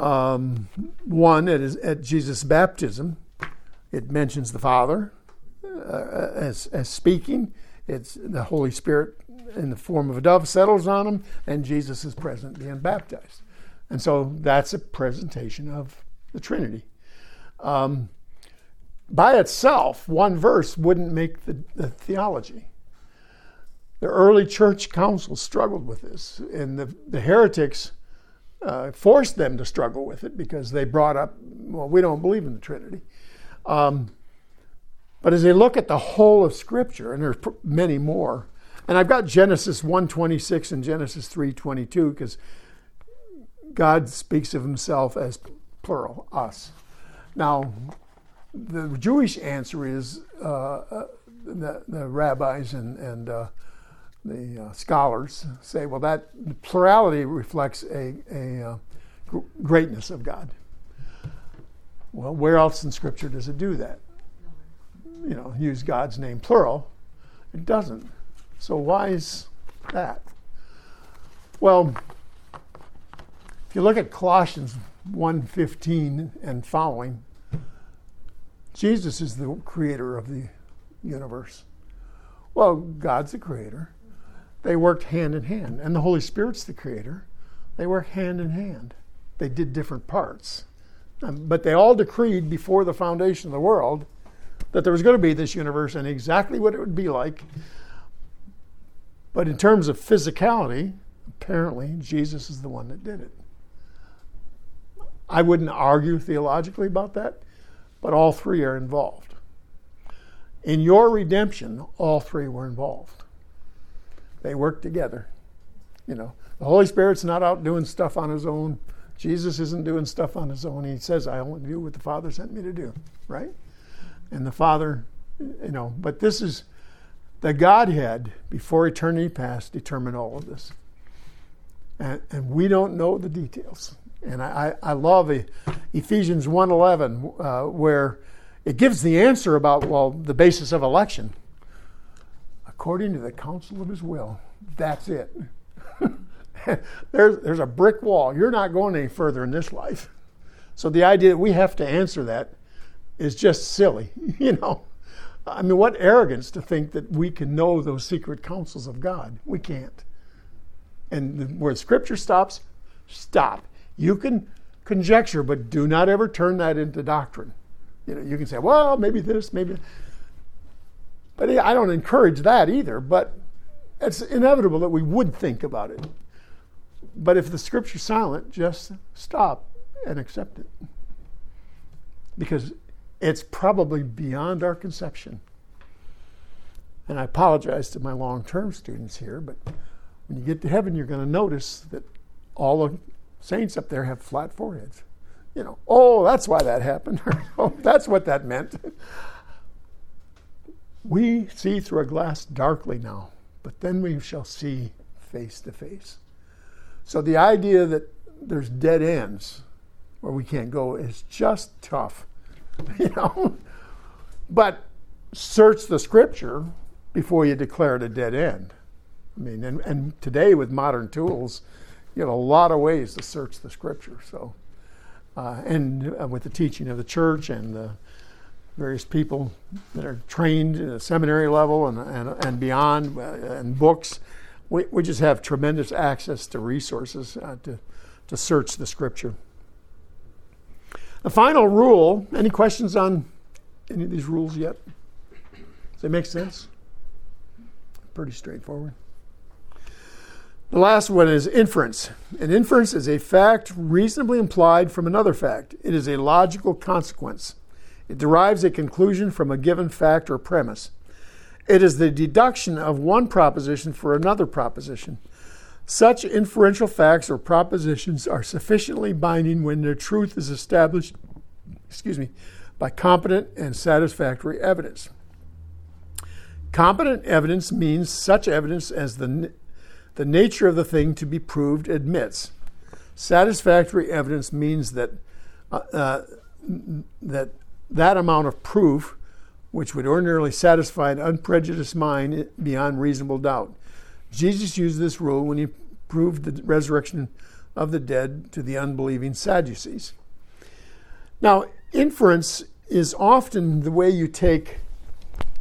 um, one at, his, at Jesus' baptism. It mentions the Father, uh, as, as speaking. It's the Holy Spirit in the form of a dove settles on him, and Jesus is present being baptized. And so that's a presentation of the Trinity. Um, by itself, one verse wouldn't make the, the theology. The early church councils struggled with this, and the, the heretics uh, forced them to struggle with it because they brought up, well, we don't believe in the Trinity. Um, but as they look at the whole of Scripture, and there's many more, and I've got Genesis one twenty-six and Genesis three twenty-two because God speaks of himself as plural, us. Now, the Jewish answer is uh, uh, the, the rabbis and, and uh, the uh, scholars say, well, that plurality reflects a, a uh, gr- greatness of God. Well, where else in Scripture does it do that? You know, use God's name plural. It doesn't. So why is that? Well, if you look at Colossians one fifteen and following, Jesus is the creator of the universe. Well, God's the creator. They worked hand in hand. And the Holy Spirit's the creator. They work hand in hand. They did different parts. Um, but they all decreed before the foundation of the world that there was going to be this universe and exactly what it would be like. But in terms of physicality, apparently Jesus is the one that did it. I wouldn't argue theologically about that, but all three are involved. In your redemption, all three were involved. They work together. You know, the Holy Spirit's not out doing stuff on his own. Jesus isn't doing stuff on his own. He says, I only do what the Father sent me to do, right? And the Father, you know, but this is the Godhead, before eternity past, determined all of this. And, and we don't know the details. And I, I love Ephesians one eleven, uh, where it gives the answer about, well, the basis of election. According to the counsel of his will. That's it. there's, there's a brick wall. You're not going any further in this life. So the idea that we have to answer that is just silly. You know, I mean, what arrogance to think that we can know those secret counsels of God. We can't. And the, where Scripture stops, stop. You can conjecture, but do not ever turn that into doctrine. You know, you can say, well, maybe this, maybe. But I don't encourage that either. But it's inevitable that we would think about it. But if the Scripture's silent, just stop and accept it, because it's probably beyond our conception. And I apologize to my long-term students here, but when you get to heaven, you're going to notice that all the saints up there have flat foreheads. You know, oh, that's why that happened. Oh, that's what that meant. We see through a glass darkly now, but then we shall see face to face. So the idea that there's dead ends where we can't go is just tough, you know. But search the Scripture before you declare it a dead end. I mean, and, and today with modern tools, you have a lot of ways to search the Scripture. So, uh, and uh, with the teaching of the church and the various people that are trained at a seminary level and and, and beyond, uh, and books, we, we just have tremendous access to resources uh, to to search the Scripture. The final rule. Any questions on any of these rules yet? Does that make sense? Pretty straightforward. The last one is inference. An inference is a fact reasonably implied from another fact. It is a logical consequence. It derives a conclusion from a given fact or premise. It is the deduction of one proposition for another proposition. Such inferential facts or propositions are sufficiently binding when their truth is established, excuse me, by competent and satisfactory evidence. Competent evidence means such evidence as the the nature of the thing to be proved admits. Satisfactory evidence means that uh, uh, that that amount of proof which would ordinarily satisfy an unprejudiced mind beyond reasonable doubt. Jesus used this rule when he proved the resurrection of the dead to the unbelieving Sadducees. Now, inference is often the way you take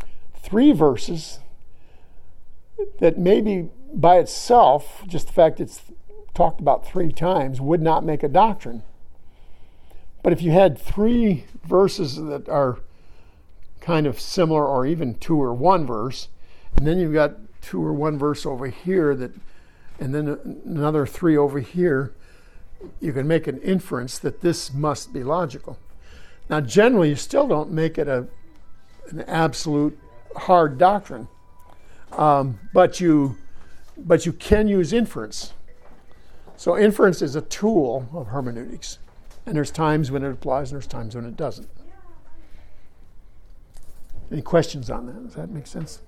three verses that maybe by itself, just the fact it's talked about three times, would not make a doctrine. But if you had three verses that are kind of similar, or even two or one verse, and then you've got two or one verse over here, that, and then another three over here, you can make an inference that this must be logical. Now, generally, you still don't make it a an absolute hard doctrine, um, but you but you can use inference. So inference is a tool of hermeneutics, and there's times when it applies and there's times when it doesn't. Any questions on that? Does that make sense?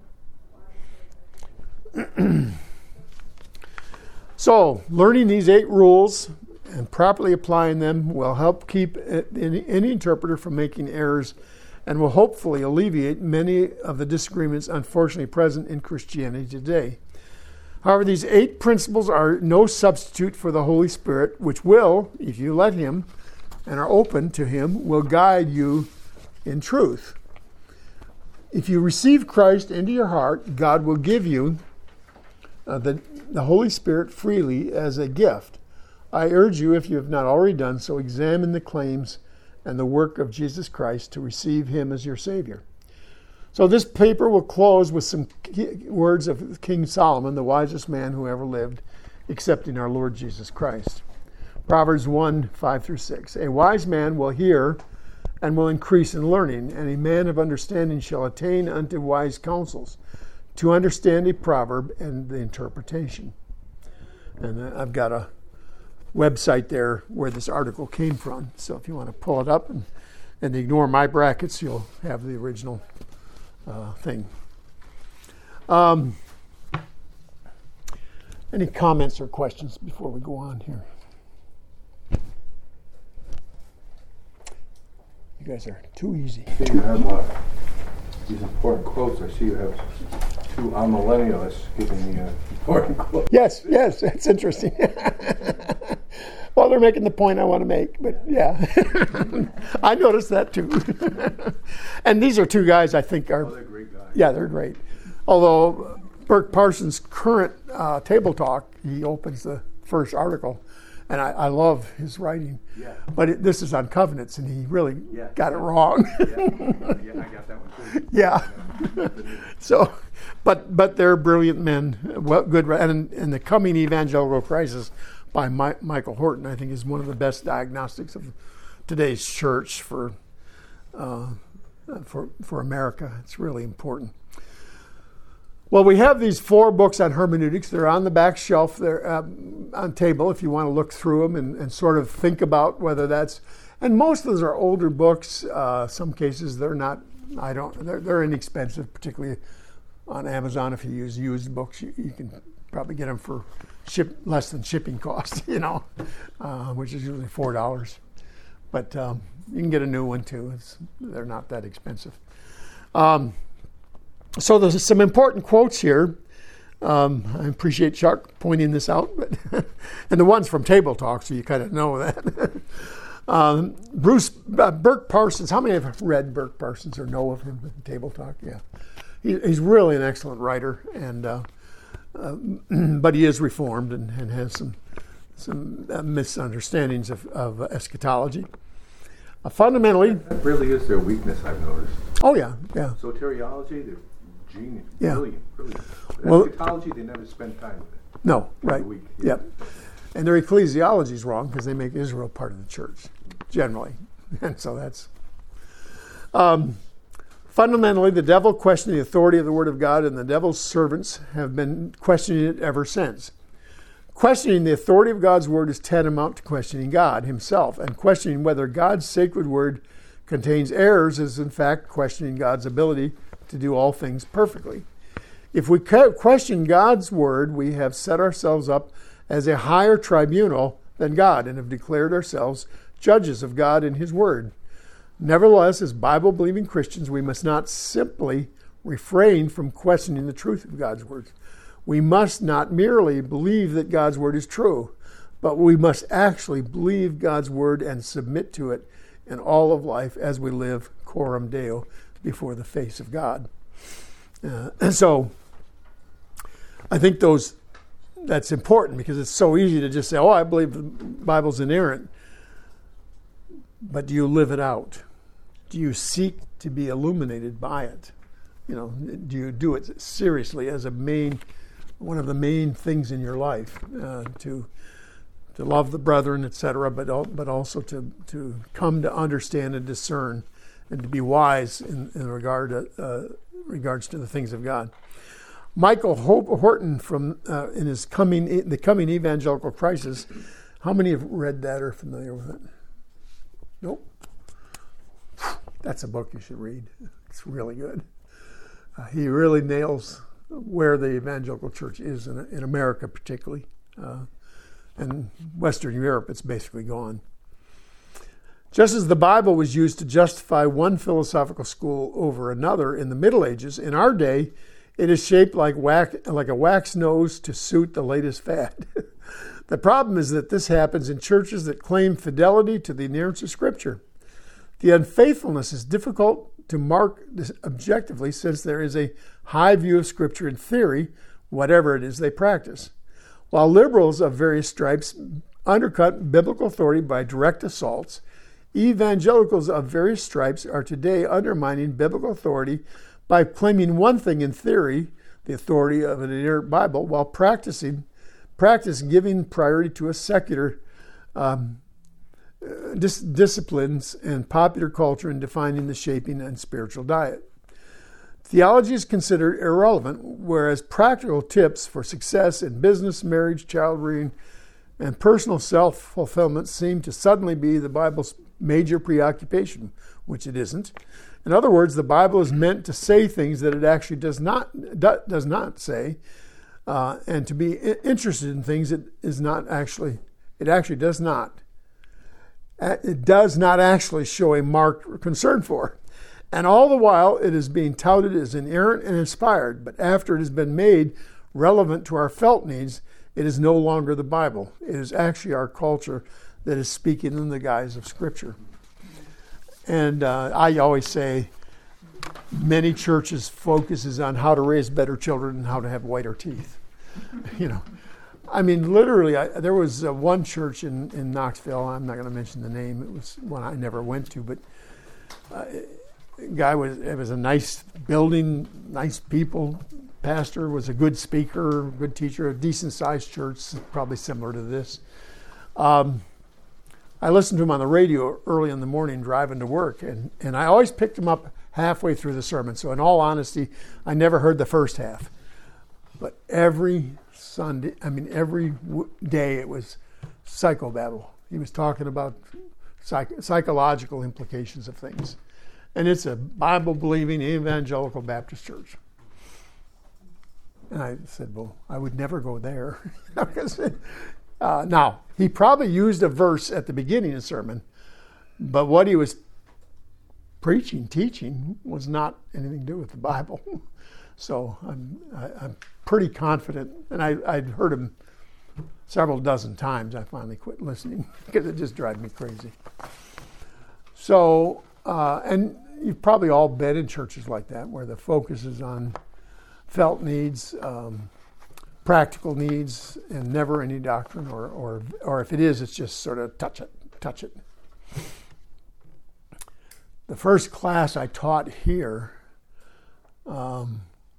So, learning these eight rules and properly applying them will help keep any, any interpreter from making errors, and will hopefully alleviate many of the disagreements unfortunately present in Christianity today. However, these eight principles are no substitute for the Holy Spirit, which will, if you let Him and are open to Him, will guide you in truth. If you receive Christ into your heart, God will give you uh, the, the Holy Spirit freely as a gift. I urge you, if you have not already done so, examine the claims and the work of Jesus Christ to receive Him as your Savior. So this paper will close with some words of King Solomon, the wisest man who ever lived, excepting our Lord Jesus Christ. Proverbs one, five through six. A wise man will hear and will increase in learning, and a man of understanding shall attain unto wise counsels, to understand a proverb and the interpretation. And I've got a website there where this article came from, so if you want to pull it up and, and ignore my brackets, you'll have the original uh, thing. Um, any comments or questions before we go on here? You guys are too easy. I see you have uh, these important quotes. I see you have two amillennialists giving the uh, important quotes. Yes, yes, that's interesting. Well, they're making the point I want to make, but yeah. I noticed that too. And these are two guys I think are... Oh, they're great guys. Yeah, they're great. Although Burke Parsons' current uh, Table Talk, he opens the first article, and I, I love his writing. Yeah. But it, this is on covenants, and he really Yeah. got it wrong. Yeah, yeah, I got that one too. Yeah. So, but but they're brilliant men, well, good, and and the coming evangelical crisis by My, Michael Horton, I think, is one of the best diagnostics of today's church for uh, for for America. It's really important. Well, we have these four books on hermeneutics. They're on the back shelf there um, on table if you want to look through them and, and sort of think about whether that's. And most of those are older books. Uh, some cases they're not. I don't. They're, they're inexpensive, particularly on Amazon. If you use used books, you, you can probably get them for ship less than shipping cost. You know, uh, which is usually four dollars. But um, you can get a new one too. It's, they're not that expensive. Um, So there's some important quotes here. Um, I appreciate Chuck pointing this out, but and the one's from Table Talk, so you kind of know that. um, Bruce uh, Burke Parsons. How many have read Burke Parsons or know of him in Table Talk? Yeah, he, he's really an excellent writer, and uh, uh, but he is reformed and, and has some some uh, misunderstandings of, of eschatology. Uh, fundamentally, That really is their weakness, I've noticed. oh yeah, yeah. Soteriology, they're genius, Yeah. brilliant, brilliant. But Well- eschatology, they never spend time with it. No, right. weak, Yep. And their ecclesiology is wrong because they make Israel part of the church, generally. And so that's... Um, fundamentally, the devil questioned the authority of the Word of God, and the devil's servants have been questioning it ever since. Questioning the authority of God's Word is tantamount to questioning God Himself, and questioning whether God's sacred Word contains errors is in fact questioning God's ability to do all things perfectly. If we question God's Word, we have set ourselves up as a higher tribunal than God and have declared ourselves judges of God and His Word. Nevertheless, as Bible-believing Christians, we must not simply refrain from questioning the truth of God's Word. We must not merely believe that God's Word is true, but we must actually believe God's Word and submit to it in all of life as we live coram Deo before the face of God. Uh, and so I think those that's important because it's so easy to just say, oh, I believe the Bible's inerrant. But do you live it out? Do you seek to be illuminated by it? You know, do you do it seriously as a main, one of the main things in your life, uh, to to love the brethren, et cetera, but al- but also to to come to understand and discern, and to be wise in, in regard to, uh, regards to the things of God. Michael Horton, from uh, in his coming the coming evangelical crisis, how many have read that or are familiar with it? Nope. That's a book you should read. It's really good. Uh, he really nails where the evangelical church is in, in America, particularly. Uh, and Western Europe, it's basically gone. Just as the Bible was used to justify one philosophical school over another in the Middle Ages, in our day, it is shaped like, wax, like a wax nose to suit the latest fad. The problem is that this happens in churches that claim fidelity to the inerrancy of Scripture. The unfaithfulness is difficult to mark objectively since there is a high view of Scripture in theory, whatever it is they practice. While liberals of various stripes undercut biblical authority by direct assaults, evangelicals of various stripes are today undermining biblical authority by claiming one thing in theory, the authority of an inerrant Bible, while practicing practice giving priority to a secular um, dis- disciplines and popular culture in defining the shaping and spiritual diet. Theology is considered irrelevant, whereas practical tips for success in business, marriage, child rearing, and personal self-fulfillment seem to suddenly be the Bible's major preoccupation, which it isn't. In other words, the Bible is meant to say things that it actually does not does not say, uh, and to be interested in things it is not actually. It actually does not. It does not actually show a marked concern for. And all the while, it is being touted as inerrant and inspired. But after it has been made relevant to our felt needs, it is no longer the Bible. It is actually our culture that is speaking in the guise of Scripture. And uh, I always say many churches focuses on how to raise better children and how to have whiter teeth. You know, I mean, literally, I, there was uh, one church in, in Knoxville. I'm not going to mention the name. It was one I never went to, but uh, guy was, it was a nice building, nice people. Pastor was a good speaker, good teacher, a decent sized church, probably similar to this. Um, I listened to him on the radio early in the morning driving to work, and, and I always picked him up halfway through the sermon. So in all honesty, I never heard the first half. But every Sunday, I mean, every w- day it was psychobabble. He was talking about psych- psychological implications of things. And it's a Bible-believing evangelical Baptist church. And I said, well, I would never go there. uh, now, he probably used a verse at the beginning of the sermon, but what he was preaching, teaching, was not anything to do with the Bible. So I'm, I, I'm pretty confident, and I, I'd heard him several dozen times. I finally quit listening because it just drives me crazy. So, uh, and you've probably all been in churches like that where the focus is on felt needs, um, practical needs, and never any doctrine, or, or or if it is, it's just sort of touch it, touch it. The first class I taught here um,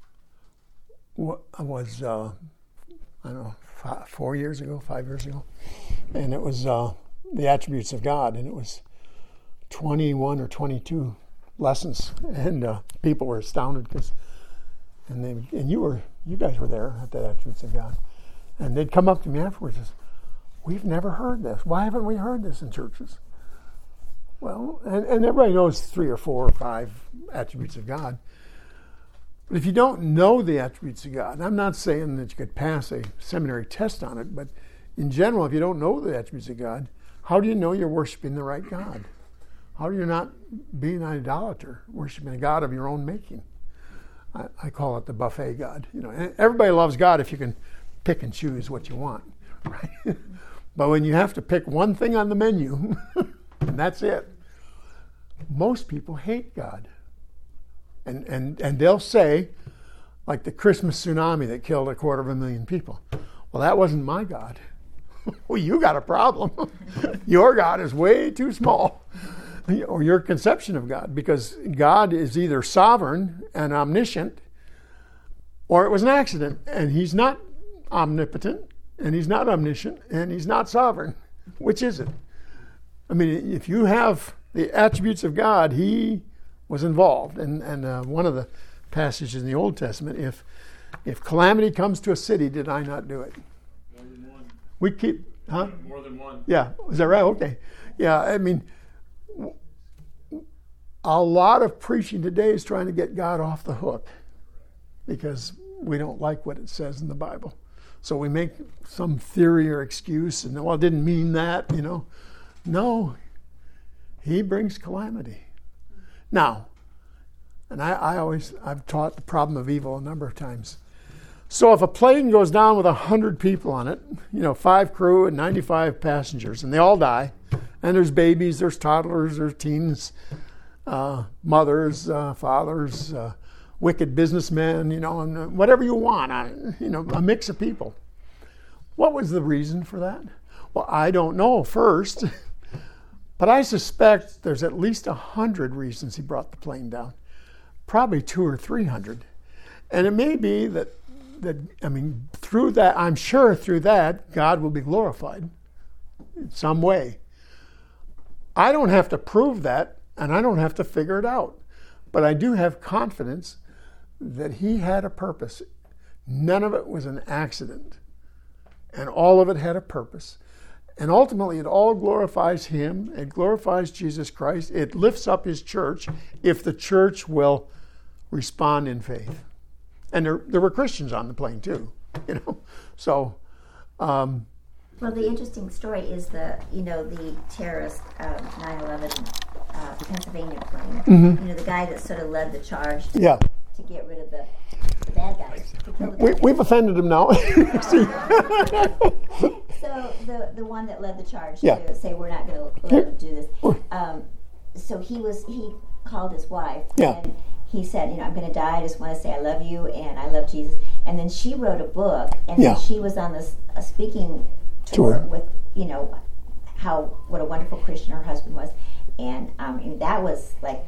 was, uh, I don't know, five, four years ago, five years ago, and it was uh, the attributes of God, and it was twenty-one or twenty-two lessons, and uh, people were astounded because. And they, and you were, you guys were there at the attributes of God, and they'd come up to me afterwards and say, "We've never heard this. Why haven't we heard this in churches?" Well, and, and everybody knows three or four or five attributes of God. But if you don't know the attributes of God, and I'm not saying that you could pass a seminary test on it, but in general, if you don't know the attributes of God, how do you know you're worshiping the right God? How do you not be an idolater, worshiping a God of your own making? I call it the buffet God. You know, everybody loves God if you can pick and choose what you want, right? But when you have to pick one thing on the menu, and that's it, most people hate God. And, and, and they'll say, like the Christmas tsunami that killed a quarter of a million people. Well, that wasn't my God. Well, you got a problem. Your God is way too small, or your conception of God, because God is either sovereign and omniscient, or it was an accident, and he's not omnipotent, and he's not omniscient, and he's not sovereign. Which is it? I mean, if you have the attributes of God, he was involved. And, and uh, one of the passages in the Old Testament, if if calamity comes to a city, did I not do it? More than one. We keep, huh? More than one. Yeah, is that right? Okay. Yeah, I mean, a lot of preaching today is trying to get God off the hook because we don't like what it says in the Bible. So we make some theory or excuse, and well, I didn't mean that, you know. No, he brings calamity. Now, and I, I always, I've taught the problem of evil a number of times. So if a plane goes down with one hundred people on it, you know, five crew and ninety-five passengers, and they all die, and there's babies, there's toddlers, there's teens, uh, mothers, uh, fathers, uh, wicked businessmen, you know, and whatever you want, uh, you know, a mix of people. What was the reason for that? Well, I don't know first, but I suspect there's at least one hundred reasons he brought the plane down. Probably two or three hundred. And it may be that that, I mean, through that, I'm sure through that, God will be glorified in some way. I don't have to prove that, and I don't have to figure it out. But I do have confidence that he had a purpose. None of it was an accident. And all of it had a purpose. And ultimately, it all glorifies him. It glorifies Jesus Christ. It lifts up his church if the church will respond in faith. And there, there were Christians on the plane too, you know. So, um, well, the interesting story is the, you know, the terrorist um, nine eleven uh, Pennsylvania plane. Mm-hmm. You know, the guy that sort of led the charge to, yeah, to get rid of the, the bad guys. To kill the we, bad we've guys. offended him now. See? So the the one that led the charge Yeah. to say we're not going to let him do this. Um, so he was he called his wife. Yeah. And he said, you know, I'm going to die. I just want to say I love you and I love Jesus. And then she wrote a book, and Yeah. then she was on this a speaking tour, Tour. with, you know, how what a wonderful Christian her husband was, and um, and that was like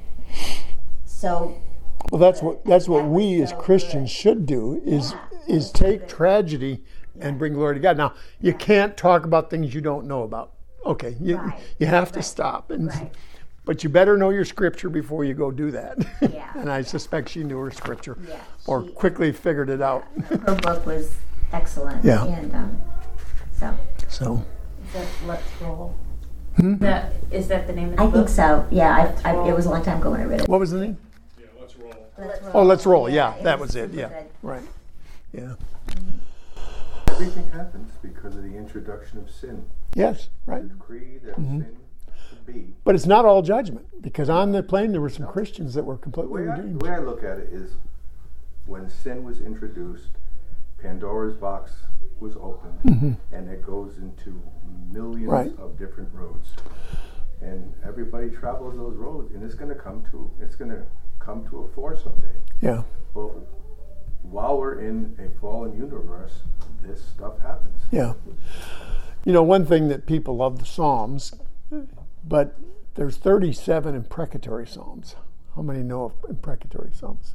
so. Well, that's what that's what That we was as so Christians good. should do is Yeah. is take tragedy and bring glory to God. Now, you can't talk about things you don't know about. Okay, you Right. you have to Right. stop, and Right. but you better know your scripture before you go do that. Yeah. And I suspect she knew her scripture, Yeah, or she- quickly figured it out. Her book was excellent. Yeah. And um, so So, Is that Let's Roll? Hmm? That, is that the name of the I book? think so. Yeah, I, I, it was a long time ago when I read it. what was the name? Yeah, let's roll. Let's Oh, Let's Roll. Yeah, it that was it. super Yeah, good. right. Yeah. Everything happens because of the introduction of sin. Yes, right. The decree that Mm-hmm. sin should be. But it's not all judgment, because on the plane there were some Christians that were The completely way, I, the redeemed. way I look at it is when sin was introduced, Pandora's box was opened, Mm-hmm. and it goes into millions Right. of different roads. And everybody travels those roads, and it's going to come to it's going to come to a fore someday. Yeah. But while we're in a fallen universe, this stuff happens. Yeah. You know, one thing that people love the Psalms, but there's thirty-seven imprecatory Psalms. How many know of imprecatory Psalms?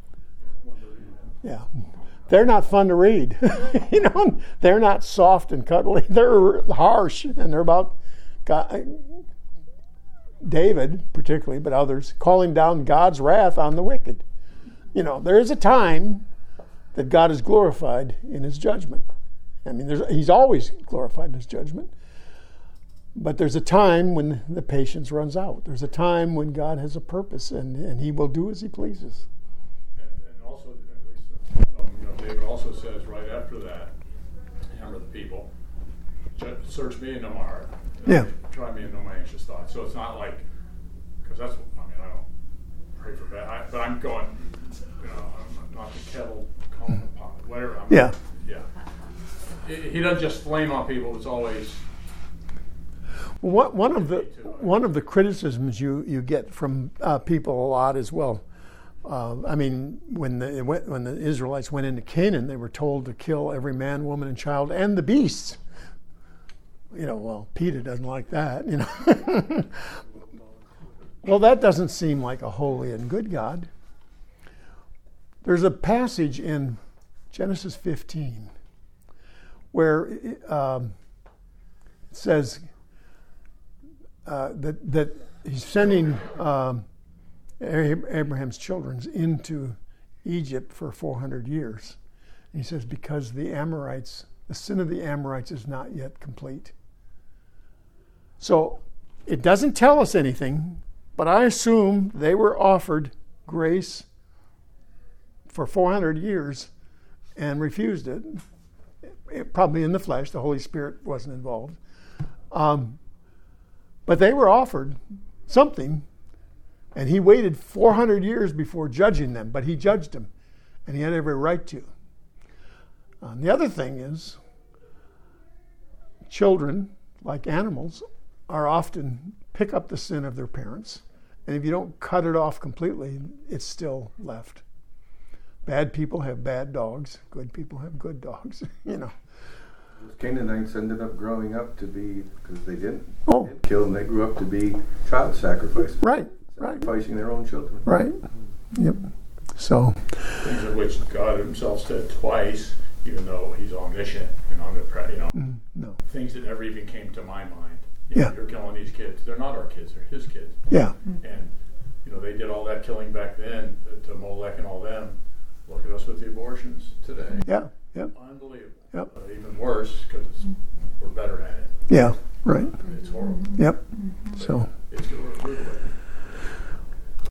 Yeah. They're not fun to read. You know, they're not soft and cuddly. They're harsh, and they're about God, David, particularly, but others, calling down God's wrath on the wicked. You know, there is a time that God is glorified in his judgment. I mean, there's, he's always glorified in his judgment. But there's a time when the patience runs out. There's a time when God has a purpose, and, and he will do as he pleases. And, and also, at least one of them, you know, David also says right after that, hammer the people, "Ju- search me and know my heart. Yeah. Try me and know my anxious thoughts." So it's not like, because that's, what, I mean, I don't pray for bad, I, but I'm going, you know, I'm not the kettle calling the pot, whatever. I'm, Yeah. Yeah. He he doesn't just flame on people, it's always, One one of the one of the criticisms you, you get from uh, people a lot as well, Uh, I mean, when the when the Israelites went into Canaan, they were told to kill every man, woman, and child, and the beasts. You know, well, PETA doesn't like that. You know, well, that doesn't seem like a holy and good God. There's a passage in Genesis fifteen where um, it says uh, that that he's sending um, Abraham's children into Egypt for four hundred years. And he says, because the Amorites, the sin of the Amorites is not yet complete. So it doesn't tell us anything, but I assume they were offered grace for four hundred years and refused it. It, probably in the flesh, the Holy Spirit wasn't involved. Um, but they were offered something, and he waited four hundred years before judging them, but he judged them, and he had every right to. Um, the other thing is, children, like animals, are often pick up the sin of their parents, and if you don't cut it off completely, it's still left. Bad people have bad dogs. Good people have good dogs. You know. Those Canaanites ended up growing up to be, because they didn't, Oh. didn't kill them, they grew up to be child sacrificers. Right. Right. Sacrificing their own children. Right. Yep. So. Things of which God himself said twice, even though he's omniscient and omnipresent, you know, Mm, no. things that never even came to my mind. You know, Yeah. you're killing these kids. They're not our kids, they're his kids. Yeah. And, you know, they did all that killing back then to Molech and all them. Look at us with the abortions today. Yeah. Yep. Unbelievable. Yep. Uh, even worse, because we're better at it. Yeah. Right. It's horrible. Yep. So.